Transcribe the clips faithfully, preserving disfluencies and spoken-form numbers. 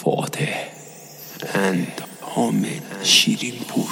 Fateh and Hamid Shirinpur.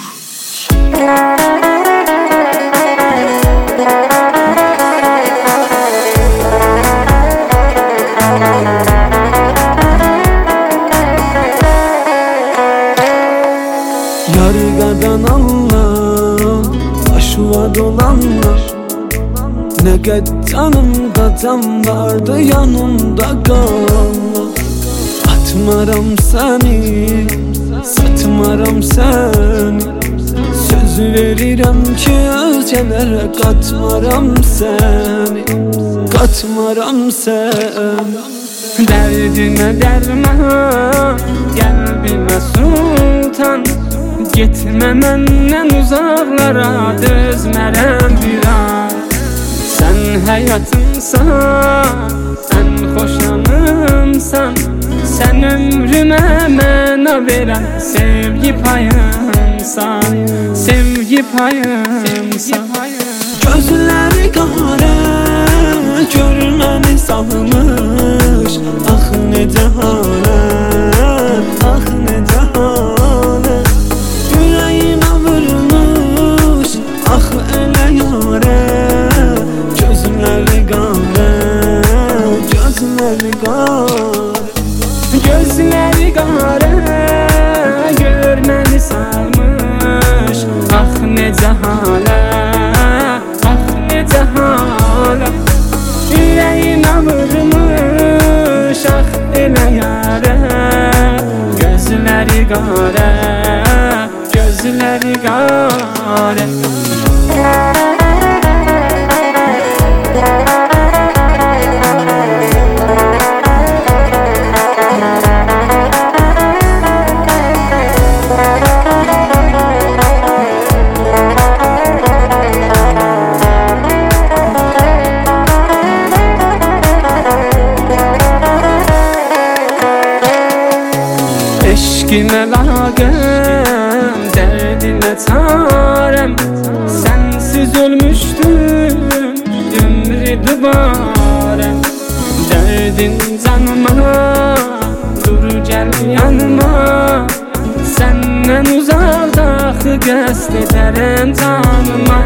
Yarıgadan Allah, aşıva dolanlar. Ne kadar canımda can vardı yanımda kal. Atmaram seni, satmaram seni. Söz verirəm ki özələrə qatmaram seni, qatmaram seni. Dərdinə dərman, qəlbimə sultan. Getmə məndən uzaqlara, dözmərəm bir an. Sən həyatımsan, sən xoşanımsan. Sən ömrümə məna verən sevgi payımsan, sevgi payımsan. Gözləri qara, görməni salmış. Ax necə halət, ax necə halət. Ürəyimə vurmuş, ax elə yarə. Gözləri qara, gözləri qara. Gözləri qara, görməni sarmış. Ax necə halət, ax necə halət. Ürəyimə vurmuş, ax elə yarə. Gözləri qara, gözləri qara. Eşqinə laqəm, dərdinə çarəm. Sənsiz ölmüşdüm, ömrü dubarəm. Dərdin canıma, dur gəl yanıma. Səndən uzaqda axı qəsd edərəm canıma,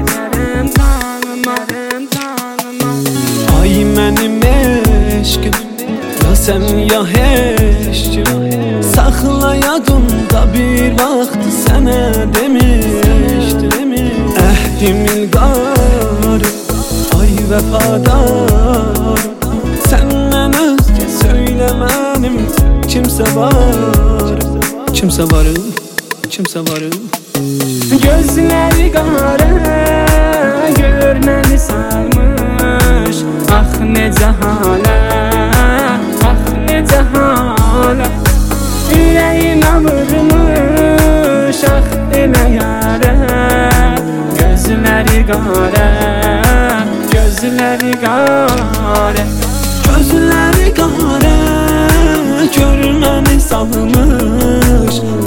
ay mənim eşqim, ya sən ya heşkim. Saxla yadımda bir vaxt sənə demişdim. Əhdimin qarı, ay vəfadar. Səndən özgə söyləmənim kimsə var, kimsə var, kimsə var. Gözləri qara, görməni sarmış. Ax necə halət, ax necə halət. Ürəyimə vurmuş, ax elə yarə. Gözləri qara, gözləri qara. Gözləri qara, görməni salmış.